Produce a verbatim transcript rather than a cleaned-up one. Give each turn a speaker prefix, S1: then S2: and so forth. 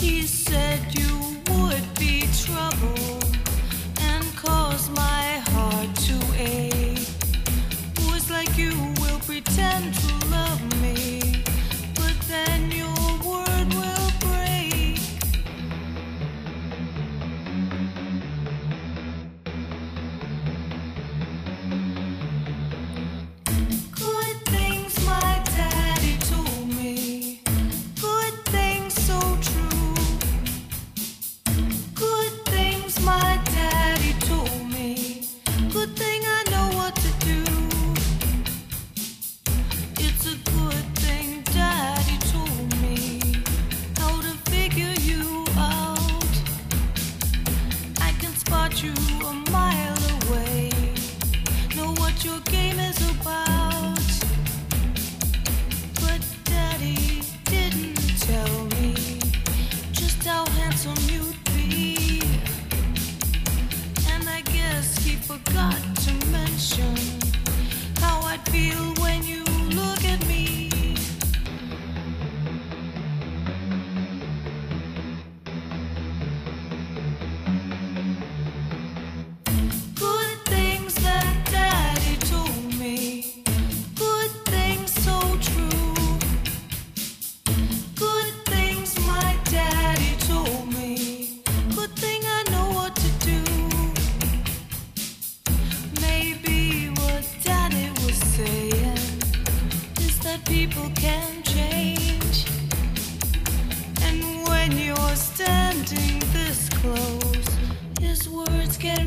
S1: He said you would be trouble and cause my heart to ache. Was like you will pretend to love me, but then your word will break. Good things my daddy told me, good things so true. Good things my daddy told me, good thing I know what to do. It's a good thing daddy told me how to figure you out. I can spot you a mile away, know what your game is about. But daddy didn't tell me just how handsome you'd be. And I guess he forgot to mention how I'd feel when you look at me. Good things that daddy told me, good things so true. Good things my daddy told me, good thing I know what to do. Maybe what daddy was saying is that people can change. And when you're standing this close, his words get